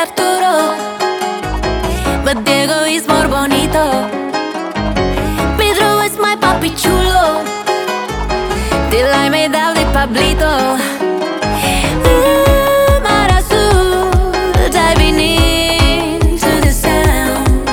Arturo, but Diego is more bonito. Pedro es my papi chulo, till I made out with Pablito. Mar azul, diving into the sound.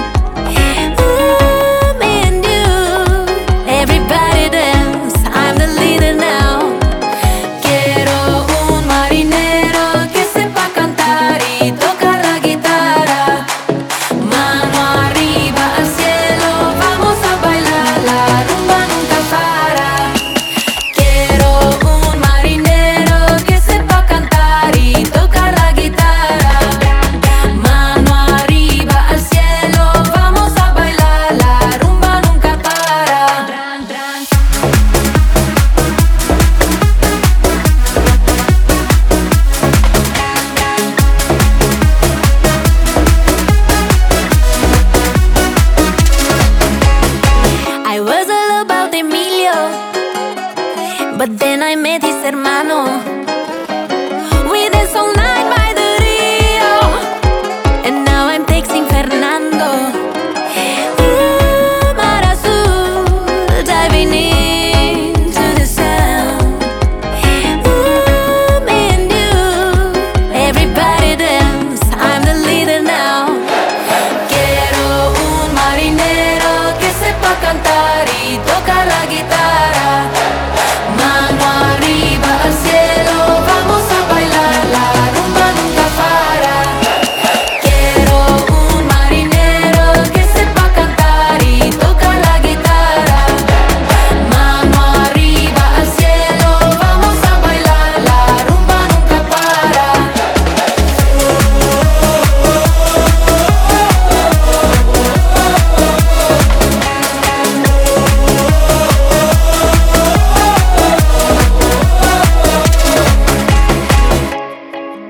Me and you, everybody dance. I'm the leader now. Quiero un marinero que sepa cantar y tocar la guitarra. Mano arriba al cielo, vamos a bailar, la rumba nunca para. Quiero un marinero que sepa cantar y tocar la guitarra. Mano arriba al cielo, vamos a bailar, la rumba nunca para. I was all about Emilio, but then I met his hermano. We danced all night by the Rio, and now I'm texting Fernando. Mar azul, diving into the sound. Me and you, everybody dance. I'm the leader now. Quiero un marinero que sepa cantar y tocar la guitarra. Mano arriba al cielo, vamos a bailar, la rumba nunca para. Quiero un marinero que sepa cantar y tocar la guitarra. Mano arriba al cielo, vamos a bailar, la rumba nunca para.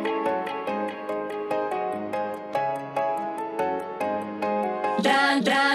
Dran, dran.